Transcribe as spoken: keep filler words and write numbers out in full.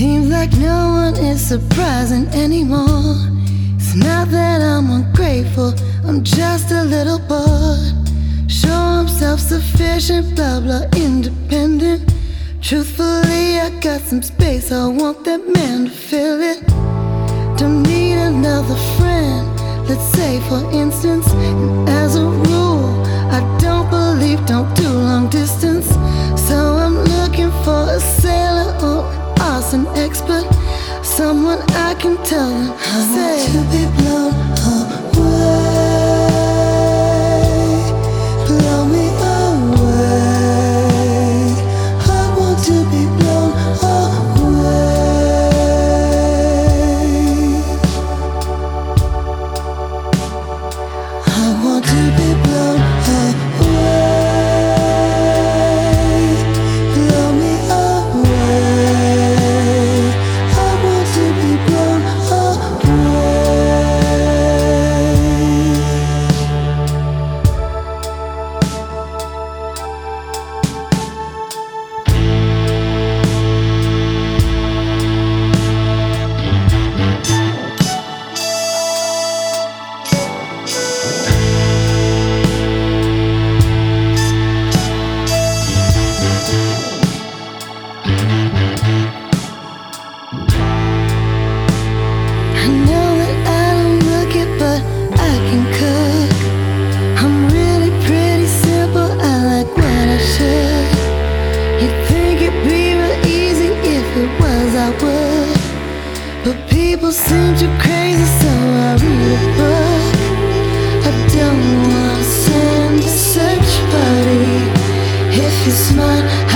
Seems like no one is surprising anymore. It's not that I'm ungrateful, I'm just a little bored. Sure, I'm self-sufficient, blah blah, independent. Truthfully, I got some space, I want that man to fill it. Don't need another friend, let's say for instance. And as a rule, I don't believe, don't do long distance. So I'm looking for a sailor or an arson expert, someone I can tell them I want to be blown away. Blow me away. I want to be blown away. I want to be blown away. Blow me away. I want to be blown away. I know that I don't look it, but I can cook. I'm really pretty simple, I like what I should. You'd think it'd be real easy, if it was I would. But people seem too crazy, so I read a book. I don't wanna send a search party. If you're smart,